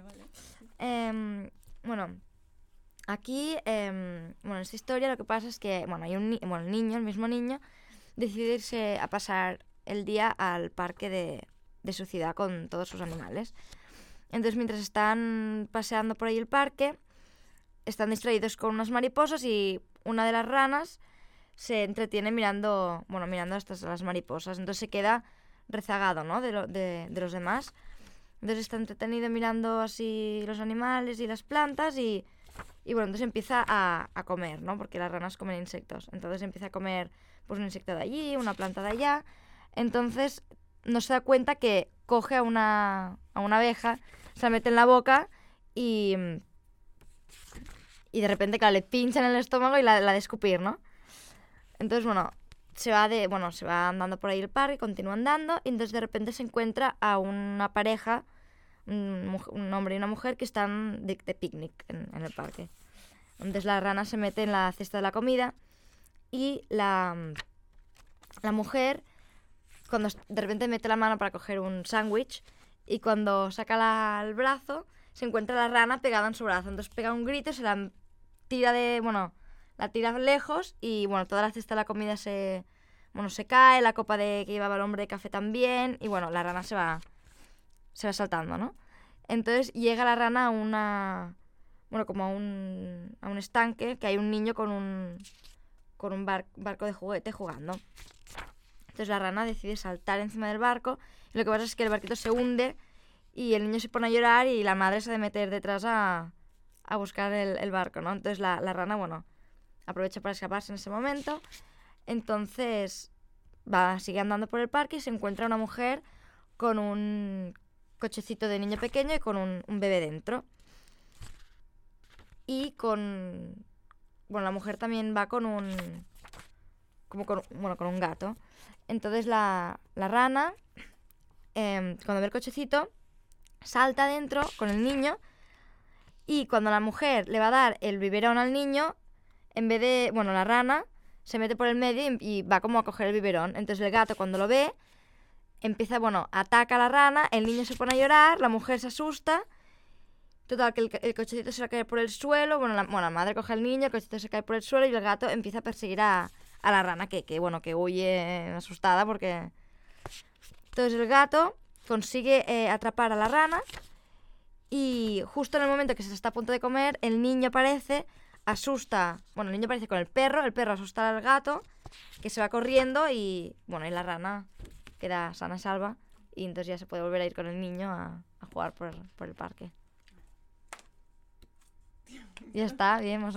vale. Bueno, aquí, en esta historia lo que pasa es que, hay el mismo niño, decide irse a pasar el día al parque de su ciudad con todos sus animales. Entonces, mientras están paseando por ahí el parque, están distraídos con unas mariposas y una de las ranas se entretiene mirando las mariposas. Entonces se queda rezagado, ¿no? de los demás. Entonces está entretenido mirando así los animales y las plantas y entonces empieza a comer, ¿no? Porque las ranas comen insectos. Entonces empieza a comer pues un insecto de allí, una planta de allá. Entonces no se da cuenta que coge a una abeja, se la mete en la boca y de repente, claro, le pincha en el estómago y la de escupir, ¿no? Entonces, se va andando por ahí el parque, continúa andando y entonces de repente se encuentra a una pareja, un hombre y una mujer que están de picnic en el parque. Entonces la rana se mete en la cesta de la comida y la mujer, cuando de repente mete la mano para coger un sándwich y cuando saca el brazo, se encuentra la rana pegada en su brazo. Entonces pega un grito, se la tira la tira lejos y toda la cesta de la comida se cae, la copa que llevaba el hombre de café también y la rana se va saltando, ¿no? Entonces llega la rana como a un estanque que hay un niño con un barco de juguete jugando. Entonces la rana decide saltar encima del barco y lo que pasa es que el barquito se hunde y el niño se pone a llorar y la madre se ha de meter detrás a buscar el barco, ¿no? Entonces la rana, aprovecha para escaparse en ese momento. Entonces sigue andando por el parque y se encuentra una mujer con un cochecito de niño pequeño y con un bebé dentro. Y la mujer también va con un gato. Entonces la rana, cuando ve el cochecito, salta dentro con el niño y cuando la mujer le va a dar el biberón al niño, en vez de, la rana se mete por el medio y va como a coger el biberón. Entonces el gato cuando lo ve, empieza, ataca a la rana, el niño se pone a llorar, la mujer se asusta. Total, que el cochecito se va a caer por el suelo, la madre coge al niño, el cochecito se cae por el suelo y el gato empieza a perseguir a la rana, que huye asustada porque... Entonces el gato consigue atrapar a la rana y justo en el momento que se está a punto de comer, el niño aparece, asusta... el niño aparece con el perro asusta al gato, que se va corriendo y la rana queda sana y salva y entonces ya se puede volver a ir con el niño a jugar por el parque. Ya está, bien,